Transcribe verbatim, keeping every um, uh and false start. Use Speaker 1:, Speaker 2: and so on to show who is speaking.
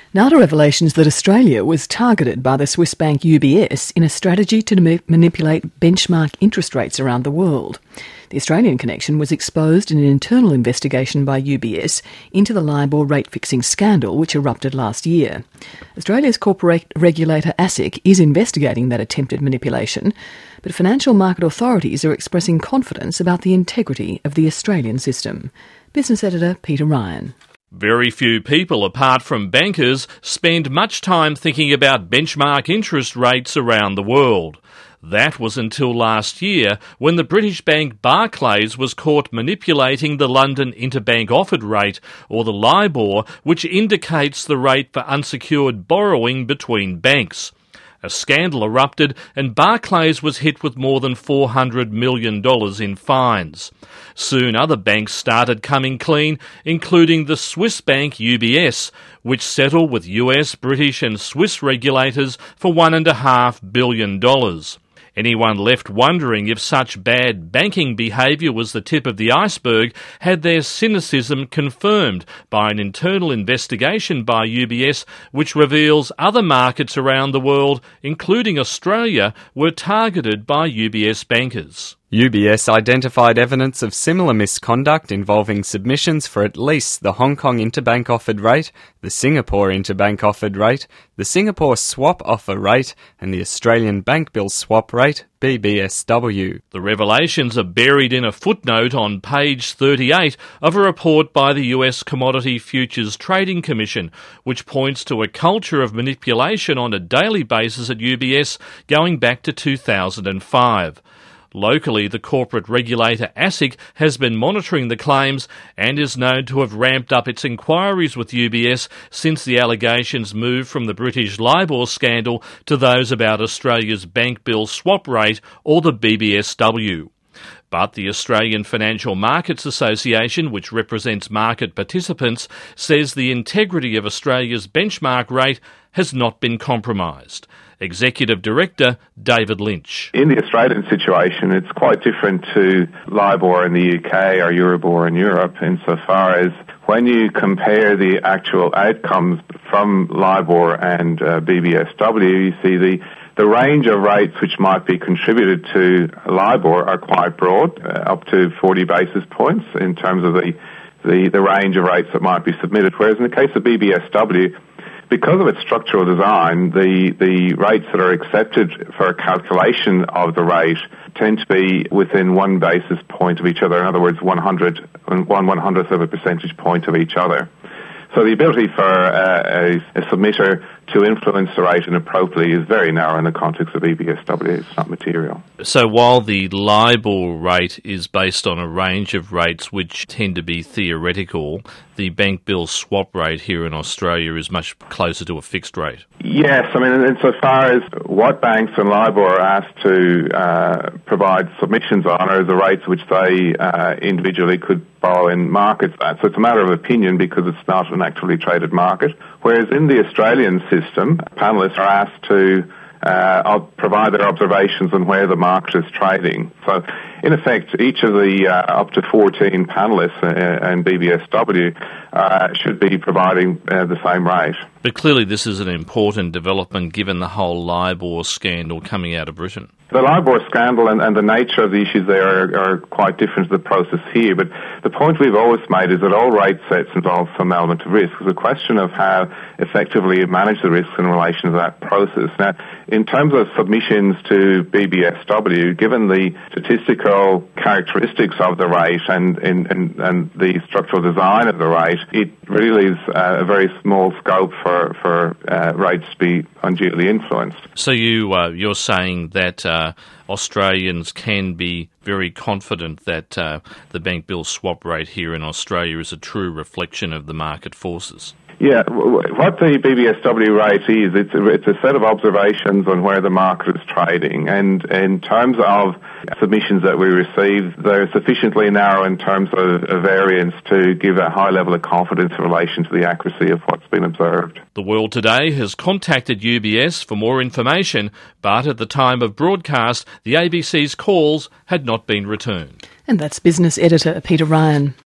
Speaker 1: Now to revelations that Australia was targeted by the Swiss bank U B S in a strategy to ma- manipulate benchmark interest rates around the world. The Australian connection was exposed in an internal investigation by U B S into the LIBOR rate-fixing scandal which erupted last year. Australia's corporate regulator ASIC is investigating that attempted manipulation, but financial market authorities are expressing confidence about the integrity of the Australian system. Business editor Peter Ryan.
Speaker 2: Very few people, apart from bankers, spend much time thinking about benchmark interest rates around the world. That was until last year, when the British bank Barclays was caught manipulating the London Interbank Offered Rate, or the LIBOR, which indicates the rate for unsecured borrowing between banks. A scandal erupted and Barclays was hit with more than four hundred million dollars in fines. Soon other banks started coming clean, including the Swiss bank U B S, which settled with U S, British and Swiss regulators for one point five billion dollars. Anyone left wondering if such bad banking behaviour was the tip of the iceberg had their cynicism confirmed by an internal investigation by U B S which reveals other markets around the world, including Australia, were targeted by U B S bankers.
Speaker 3: U B S identified evidence of similar misconduct involving submissions for at least the Hong Kong Interbank Offered Rate, the Singapore Interbank Offered Rate, the Singapore Swap Offer Rate, and the Australian Bank Bill Swap Rate, B B S W.
Speaker 2: The revelations are buried in a footnote on page thirty-eight of a report by the U S Commodity Futures Trading Commission, which points to a culture of manipulation on a daily basis at U B S going back to two thousand five. Locally, the corporate regulator ASIC has been monitoring the claims and is known to have ramped up its inquiries with U B S since the allegations moved from the British LIBOR scandal to those about Australia's bank bill swap rate, or the B B S W. But the Australian Financial Markets Association, which represents market participants, says the integrity of Australia's benchmark rate has not been compromised. Executive Director David Lynch.
Speaker 4: In the Australian situation, it's quite different to LIBOR in the U K or Euribor in Europe insofar as when you compare the actual outcomes from LIBOR and uh, B B S W, you see the The range of rates which might be contributed to LIBOR are quite broad, uh, up to forty basis points in terms of the, the, the range of rates that might be submitted. Whereas in the case of B B S W, because of its structural design, the, the rates that are accepted for a calculation of the rate tend to be within one basis point of each other. In other words, one hundred, one one hundredth of a percentage point of each other. So the ability for uh, a, a submitter to influence the rate inappropriately is very narrow in the context of B B S W. It's not material.
Speaker 2: So while the LIBOR rate is based on a range of rates which tend to be theoretical, the bank bill swap rate here in Australia is much closer to a fixed rate.
Speaker 4: Yes, I mean, insofar as what banks and LIBOR are asked to uh, provide submissions on are the rates which they uh, individually could borrow in markets. So it's a matter of opinion because it's not an actively traded market. Whereas in the Australian system, panellists are asked to uh, provide their observations on where the market is trading. So, in effect, each of the uh, up to fourteen panellists uh, in B B S W uh, should be providing uh, the same rate.
Speaker 2: But clearly this is an important development given the whole LIBOR scandal coming out of Britain.
Speaker 4: The LIBOR scandal and, and the nature of the issues there are, are quite different to the process here, but the point we've always made is that all rate sets involve some element of risk. It's a question of how effectively you manage the risks in relation to that process. Now, in terms of submissions to B B S W, given the statistical characteristics of the rate and, and, and, and the structural design of the rate, it really is uh, a very small scope for, for uh, rates to be unduly influenced.
Speaker 2: So you, uh, you're saying that uh, Australians can be very confident that uh, the bank bill swap rate here in Australia is a true reflection of the market forces?
Speaker 4: Yeah, what the B B S W rate is, it's a, it's a set of observations on where the market is trading. And in terms of submissions that we receive, they're sufficiently narrow in terms of a variance to give a high level of confidence in relation to the accuracy of what's been observed.
Speaker 2: The World Today has contacted U B S for more information, but at the time of broadcast, the A B C's calls had not been returned.
Speaker 1: And that's business editor Peter Ryan.